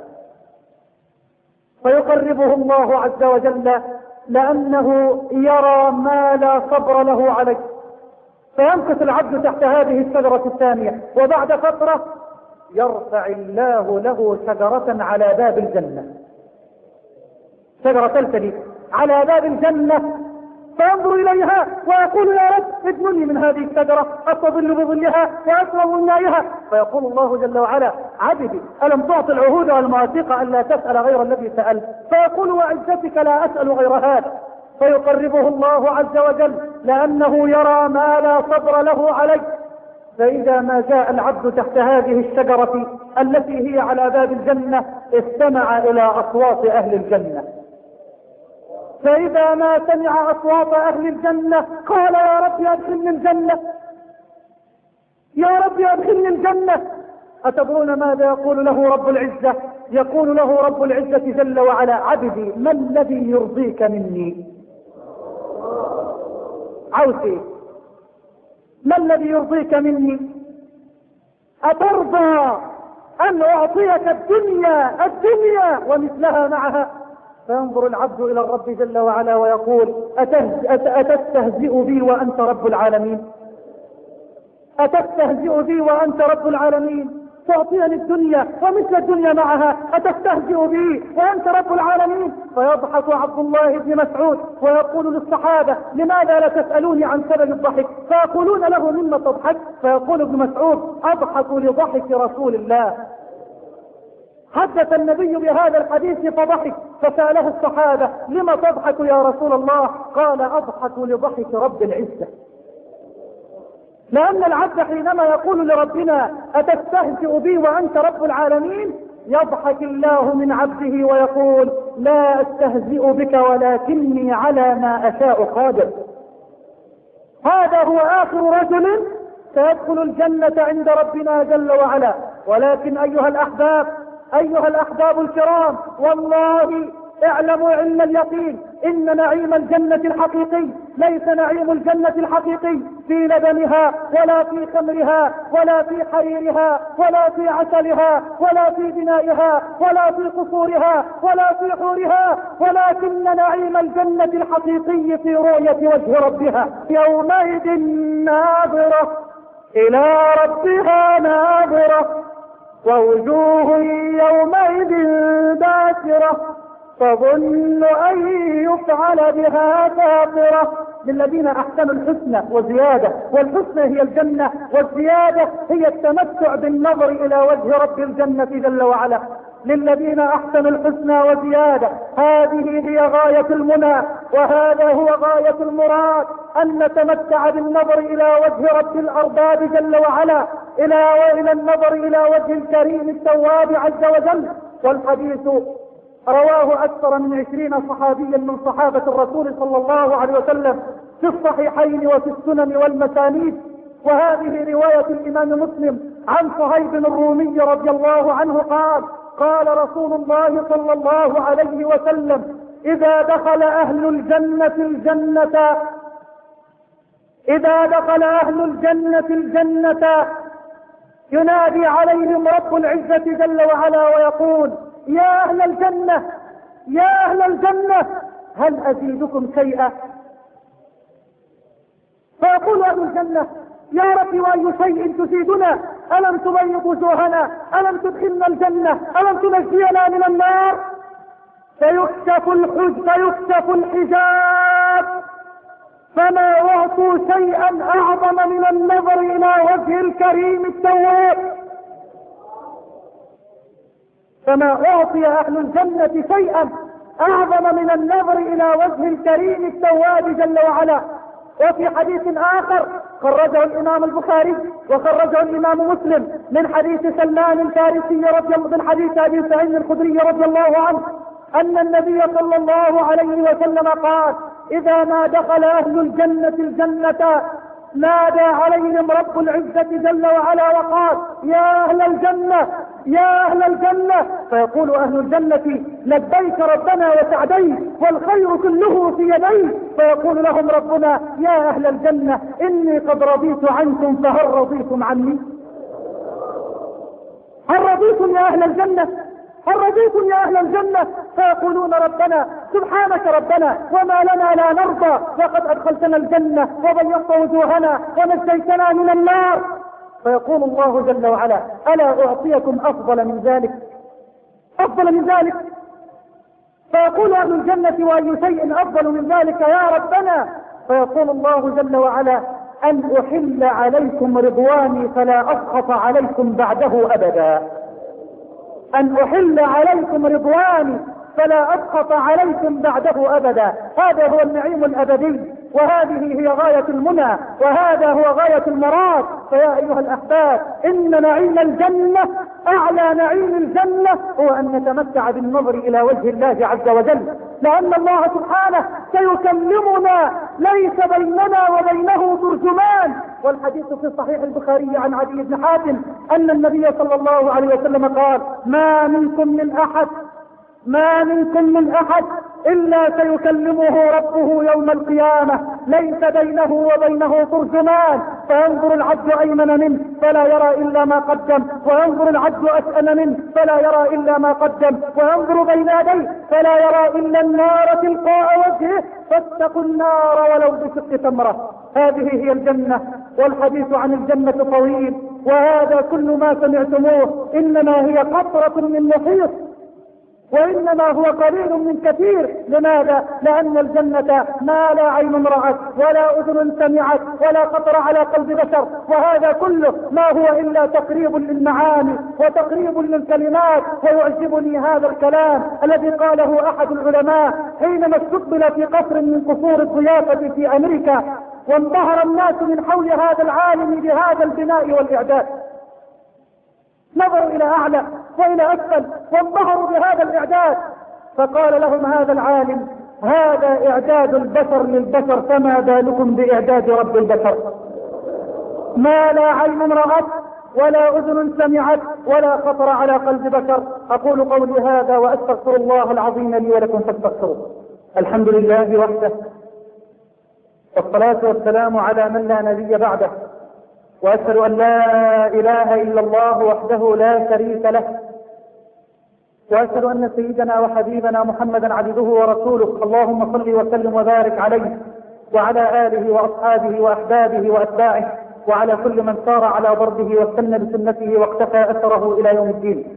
فيقربه الله عز وجل لأنه يرى ما لا صبر له عليه، فيمكث العبد تحت هذه الشجرة الثانية، وبعد فترة يرفع الله له شجرة على باب الجنة، شجرة ثالثة على باب الجنة، فينظر إليها ويقول يا رب ادنني من هذه الشجرة أستظل بظلها وأشرب من مائها. فيقول الله جل وعلا عبدي ألم تعطي العهود والمواثيق ألا تسأل غير الذي سألت؟ فيقول وعزتك لا أسأل غير هذا، فيقربه الله عز وجل لأنه يرى ما لا صبر له عليه. فإذا ما جاء العبد تحت هذه الشجرة التي هي على باب الجنة استمع إلى أصوات أهل الجنة، فإذا ما سمع أصوات أهل الجنة قال يا رب أدخلني الجنة، يا رب أدخلني الجنة. أتدرون ماذا يقول له رب العزة؟ يقول له رب العزة جل وعلا عبدي ما الذي يرضيك مني؟ عوسي ما الذي يرضيك مني؟ أترضى أن أعطيك الدنيا الدنيا ومثلها معها؟ فينظر العبد إلى الرب جل وعلا ويقول أتستهزئ بي وأنت رب العالمين؟ أتستهزئ بي وأنت رب العالمين؟ تعطيني الدنيا ومثل الدنيا معها، أتستهزئ بي وأنت رب العالمين؟ فيضحك عبد الله بن مسعود ويقول للصحابة لماذا لا تسألوني عن سبب الضحك؟ فيقولون له مما تضحك؟ فيقول ابن مسعود أضحك لضحك رسول الله. حدث النبي بهذا الحديث فضحك، فسأله الصحابة لما تضحك يا رسول الله؟ قال أضحك لضحك رب العزة. لأن العبد حينما يقول لربنا أتستهزئ بي وأنت رب العالمين يضحك الله من عبده ويقول لا أستهزئ بك ولكني على ما أشاء قادر. هذا هو آخر رجل سيدخل الجنة عند ربنا جل وعلا. ولكن أيها الأحباب أيها الأحباب الكرام والله اعلموا علم اليقين إن نعيم الجنة الحقيقي ليس نعيم الجنة الحقيقي في لبنها ولا في خمرها ولا في حريرها ولا في عسلها ولا في بنائها ولا في قصورها ولا في حورها، ولكن نعيم الجنة الحقيقي في رؤية وجه ربها يومئذ ناظرة إلى ربها ناظرة ووجوه يومئذ باسرة تظن أن يفعل بها فاقرة. للذين أحسنوا الحسنى وزيادة، والحسنى هي الجنة والزيادة هي التمتع بالنظر إلى وجه رب الجنة جل وعلا. للذين أحسنوا الحسنى وزيادة هذه هي غاية المنى وهذا هو غاية المراد، أن نتمتع بالنظر إلى وجه رب الأرباب جل وعلا، إلى وإلى النظر إلى وجه الكريم التواب عز وجل. والحديث رواه أكثر من عشرين صحابيا من صحابة الرسول صلى الله عليه وسلم في الصحيحين وفي السنن والمسانيد. وهذه رواية الإمام مسلم عن صهيب الرومي رضي الله عنه قال قال رسول الله صلى الله عليه وسلم إذا دخل أهل الجنة الجنة إذا دخل أهل الجنة الجنة ينادي عليهم رب العزة جل وعلا ويقول يا أهل الجنة يا أهل الجنة هل أزيدكم شيئا؟ فيقول أهل الجنة يا رب وأي شيء تزيدنا؟ ألم تبيض وجوهنا؟ ألم تدخلنا الجنة؟ ألم تنجينا من النار؟ فيكشف الحج فيكشف الحجاب فما أعطوا شيئا أعظم من النظر إلى وجه الكريم التواب. فما أعطي أهل الجنة شيئا أعظم من النظر إلى وجه الكريم التواب جل وعلا. وفي حديث آخر خرجه الإمام البخاري وخرجه الإمام مسلم من حديث سلمان الفارسي رضي الله من حديث أبي سعيد الخدري رضي الله عنه أن النبي صلى الله عليه وسلم قال إذا ما دخل أهل الجنة الجنة نادى عليهم رب العزة جل وعلا وقال يا أهل الجنة يا أهل الجنة. فيقول أهل الجنة لبيك ربنا وسعديك والخير كله في يديك. فيقول لهم ربنا يا أهل الجنة إني قد رضيت عنكم فهل رضيتم عني؟ هل رضيتم يا أهل الجنة؟ هل رضيتم يا أهل الجنة؟ فيقولون ربنا سبحانك ربنا وما لنا لا نرضى وقد أدخلتنا الجنة وبيضت وجوهنا ونجيتنا من النار. فيقول الله جل وعلا ألا أعطيكم أفضل من ذلك؟ أفضل من ذلك؟ فيقول أهل الجنة وأي شيء أفضل من ذلك يا ربنا؟ فيقول الله جل وعلا أن أحل عليكم رضواني فلا أسخط عليكم بعده أبدا. أن أحل عليكم رضواني فلا أسخط عليكم بعده أبدا. هذا هو النعيم الأبدي، وهذه هي غاية المنى، وهذا هو غاية المراد. فيا أيها الأحباب، إن نعيم الجنة أعلى نعيم الجنة هو أن نتمتع بالنظر إلى وجه الله عز وجل، لأن الله سبحانه سيكلمنا ليس بيننا وبينه ترجمان. والحديث في صحيح البخاري عن عدي بن حاتم أن النبي صلى الله عليه وسلم قال ما منكم من أحد ما منكم من أحد إلا سيكلمه ربه يوم القيامة ليس بينه وبينه ترجمان، فينظر العبد أيمن منه فلا يرى إلا ما قدم، وينظر العبد أسأل منه فلا يرى إلا ما قدم، وينظر بين يديه فلا يرى إلا النار تلقاء وجهه، فاتقوا النار ولو بشق تمرة. هذه هي الجنة، والحديث عن الجنة طويل، وهذا كل ما سمعتموه إنما هي قطرة من محيط، وإنما هو قليل من كثير. لماذا؟ لأن الجنة ما لا عين رأت ولا أذن سمعت ولا خطر على قلب بشر، وهذا كله ما هو إلا تقريب للمعاني وتقريب للكلمات. ويعجبني هذا الكلام الذي قاله أحد العلماء حينما استقبل في قصر من قصور الضيافة في أمريكا، وانبهر الناس من حول هذا العالم بهذا البناء والإعداد. نظروا إلى أعلى وإلى أسفل وانبهروا بهذا الإعداد، فقال لهم هذا العالم هذا إعداد البشر للبشر، فما بالكم بإعداد رب البشر؟ ما لا عين رأت ولا أذن سمعت ولا خطر على قلب بشر. أقول قولي هذا وأستغفر الله العظيم لي ولكم فاستغفروه. الحمد لله وحده، والصلاة والسلام على من لا نبي بعده، وأشهد أن لا إله إلا الله وحده لا شريك له، وأشهد أن سيدنا وحبيبنا محمدا عبده ورسوله. اللهم صل وسلم وبارك عليه وعلى آله وأصحابه وأحبابه وأتباعه وعلى كل من سار على ضربه واستنى بسنته واقتفى أثره إلى يوم الدين.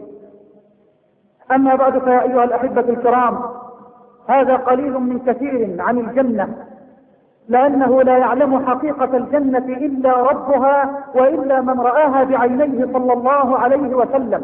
أما بعد، فيا أيها الأحبة الكرام، هذا قليل من كثير عن الجنة، لأنه لا يعلم حقيقة الجنة إلا ربها وإلا من رآها بعينيه صلى الله عليه وسلم.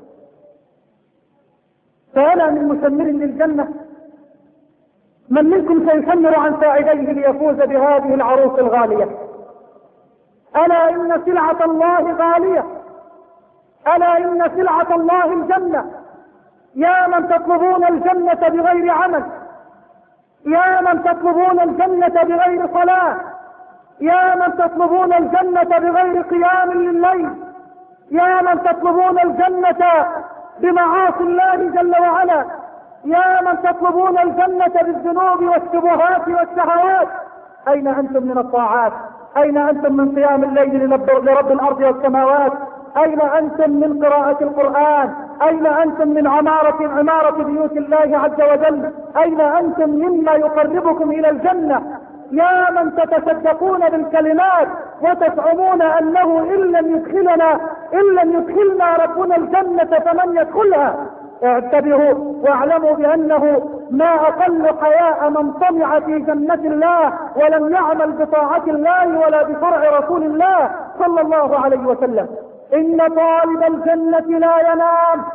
فألا من مسمر للجنة؟ من منكم سيسمر عن ساعديه ليفوز بهذه العروس الغالية؟ ألا إن سلعة الله غالية، ألا إن سلعة الله الجنة. يا من تطلبون الجنة بغير عمل، يا من تطلبون الجنة بغير صلاة، يا من تطلبون الجنة بغير قيام لليل، يا من تطلبون الجنة بمعاصي الله جل وعلا، يا من تطلبون الجنة بالذنوب والشبهات والشهوات، أين أنتم من الطاعات؟ أين أنتم من قيام الليل لرب الأرض والسماوات؟ أين أنتم من قراءة القرآن؟ أين أنتم من عمارة عمارة بيوت الله عز وجل؟ أين أنتم مما يقربكم إلى الجنة؟ يا من تتصدقون بالكلمات وتزعمون أنه إن لم يدخلنا إن لم يدخلنا ربنا الجنة فمن يدخلها. اعتبروا واعلموا بأنه ما أقل حياء من طمع في جنة الله ولم يعمل بطاعة الله ولا بشرع رسول الله صلى الله عليه وسلم. إن طالب الجنة لا ينام،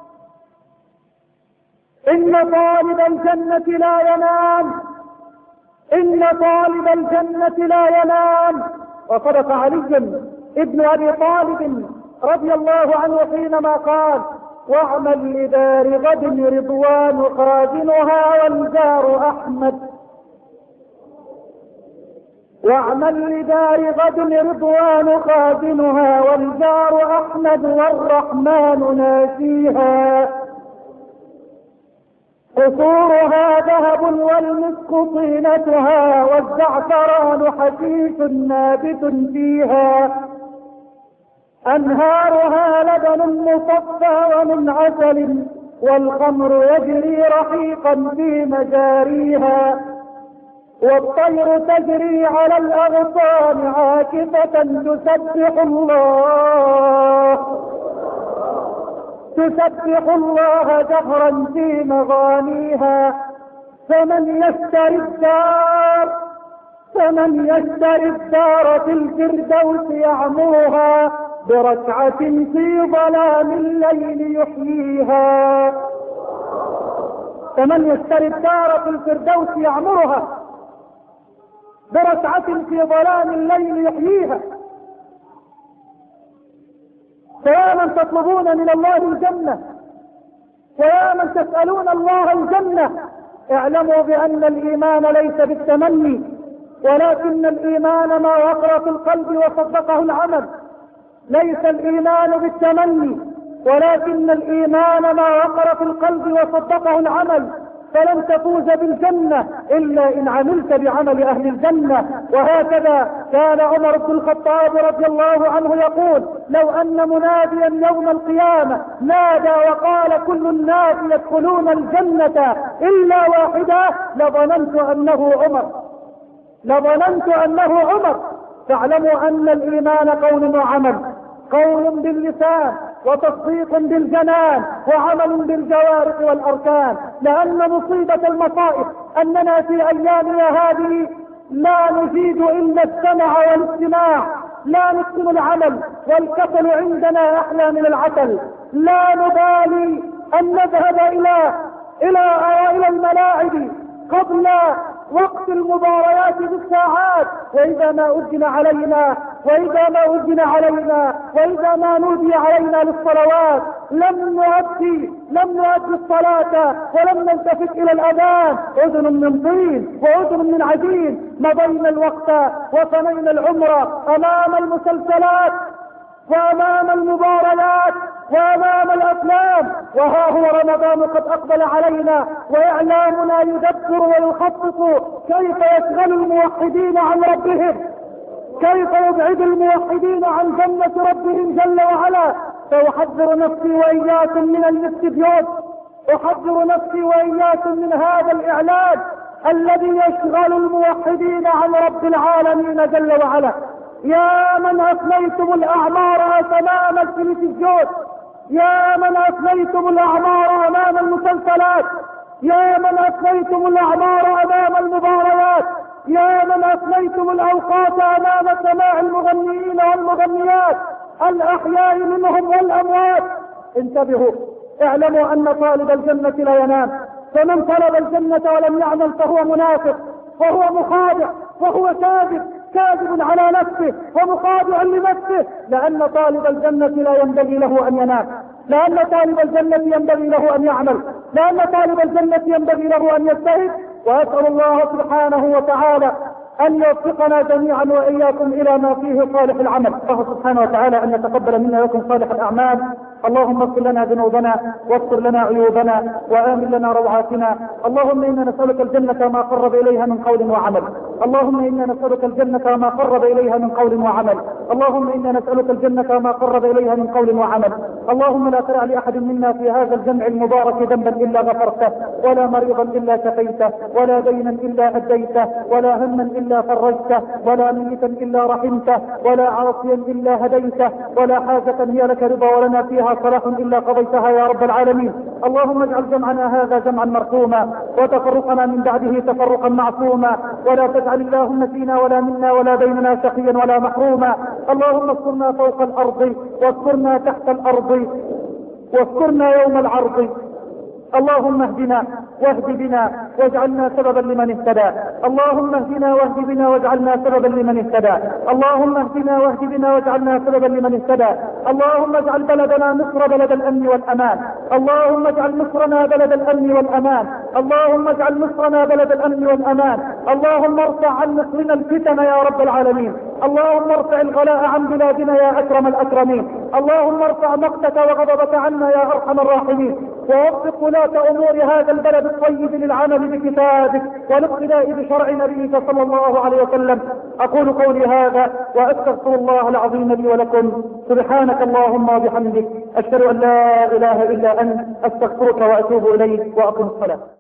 إن طالب الجنة لا ينام، إن طالب الجنة لا ينام. وصدق علي ابن أبي طالب رضي الله عنه حينما قال واعمل لدار غد رضوان خازنها والجار أحمد، واعمل لدار غد رضوان خازنها والجار أحمد والرحمن ناسيها، قصورها ذهب والمسك طينتها والزعفران حشيش نابت فيها، أنهارها لبن مصفى ومن عسل والخمر يجري رحيقا في مجاريها، والطير تجري على الأغصان عاكفة تسبح الله تسبح الله جهرا في مغانيها. فمن يشتري الدار فمن يشتري الدار في الفردوس يعمرها بركعة في ظلام الليل يحييها. فمن يشتري الدار في الفردوس يعمرها بركعة في ظلام الليل يحييها. فيا من تطلبون من الله الجنة ويا من تسألون الله الجنة، اعلموا بأن الإيمان ليس بالتمني، ولكن الإيمان ما وقر في القلب وصدقه العمل. ليس الإيمان بالتمني، ولكن الإيمان ما وقر في القلب وصدقه العمل. فلن تفوز بالجنة إلا إن عملت بعمل أهل الجنة. وهكذا كان عمر بن الخطاب رضي الله عنه يقول: لو أن مناديا يوم القيامة نادى وقال كل الناس يدخلون الجنة إلا واحدة لظننت أنه عمر لظننت أنه عمر. فاعلموا أن الإيمان قول وعمل، قول باللسان وتصديق بالجنان وعمل بالجوارح والأركان. لأن مصيبة المصائب أننا في أيامنا هذه لا نجيد إلا السمع والاستماع، لا نتقن العمل، والكسل عندنا أحلى من العسل. لا نبالي أن نذهب إلى إلى أوائل الملاعب قبل وقت المباريات بالساعات، وإذا ما أذن علينا وإذا ما أذن علينا وإذا ما نودي علينا للصلوات لم نؤدي لم نؤدي الصلاة ولم نلتفت إلى الأذان. أذن من طين وأذن من عجين. مضينا الوقت وفنينا العمر أمام المسلسلات وأمام المباريات وأمام الأفلام، وها هو رمضان قد أقبل علينا وإعلامنا يدبر ويخطط كيف يشغل الموحدين عن ربهم، كيف يبعد الموحدين عن جنة ربهم جل وعلا. فأحذر نفسي وإياكم من الاستبيان، أحذر نفسي وإياكم من هذا الإعلان الذي يشغل الموحدين عن رب العالمين جل وعلا. يا من أفنيتم الأعمار أمام التلفزيون، يا من أفنيتم الأعمار أمام المسلسلات، يا من أفنيتم الأعمار أمام المباريات، يا من أفنيتم الأوقات أمام سماع المغنيين والمغنيات الأحياء منهم والأموات. انتبهوا، اعلموا أن طالب الجنة لا ينام. فمن طلب الجنة ولم يعمل فهو منافق، وهو مخادع، وهو كاذب كاذب على نفسه ومخادع لنفسه. لأن طالب الجنة لا ينبغي له أن ينام، لأن طالب الجنة ينبغي له أن يعمل، لأن طالب الجنة ينبغي له أن يجتهد. وأسأل الله سبحانه وتعالى أن يوفقنا جميعا وإياكم إلى ما فيه صالح العمل. الله سبحانه وتعالى أن يتقبل منا ويكون صالح الأعمال. اللهم اغفر لنا ذنوبنا واغفر لنا عيوبنا وآمن لنا روعاتنا. اللهم إنا نسألك الجنة ما قرب إليها من قول وعمل. اللهم إنا نسألك الجنة ما قرب إليها من قول وعمل. اللهم إنا نسألك الجنة ما قرب إليها من قول وعمل. اللهم لا تدع لأحد منا في هذا الجمع المبارك ذنبا إلا غفرته، ولا مريضا إلا شفيته، ولا دينا إلا أديته، ولا هما إلا فرجته، ولا ميتا إلا رحمته، ولا عاصيا إلا هديته، ولا حاجة هي لك رضا ولنا فيها صلاح إلا قضيتها يا رب العالمين. اللهم اجعل جمعنا هذا جمعا مرحوما وتفرقنا من بعده تفرقا معصوما، ولا تجعل اللهم فينا ولا منا ولا بيننا شقيا ولا محروما. اللهم اذكرنا فوق الأرض واذكرنا تحت الأرض واذكرنا يوم العرض. اللهم اهدنا واهد بنا واجعلنا سببا لمن اهتدى. اللهم اهدنا واهد بنا واجعلنا سببا لمن اهتدى. اللهم اهدنا واهد بنا واجعلنا سببا لمن اهتدى. اللهم اجعل بلدنا مصر بلد الامن والامان. اللهم اجعل مصرنا بلد الامن والامان. اللهم اجعل مصرنا بلد الامن والامان. اللهم ارفع عن مصرنا الفتن يا رب العالمين. اللهم ارفع الغلاء عن بلادنا يا أكرم الأكرمين. اللهم ارفع مقتك وغضبك عنا يا أرحم الراحمين، ووفق ولاة أمور هذا البلد الطيب للعمل بكتابك والاقتداء بشرع نبيك صلى الله عليه وسلم. أقول قولي هذا وأستغفر الله العظيم لي ولكم. سبحانك اللهم وبحمدك، أشهد أن لا إله إلا أنت، أستغفرك وأتوب إليك، وأقم الصلاة.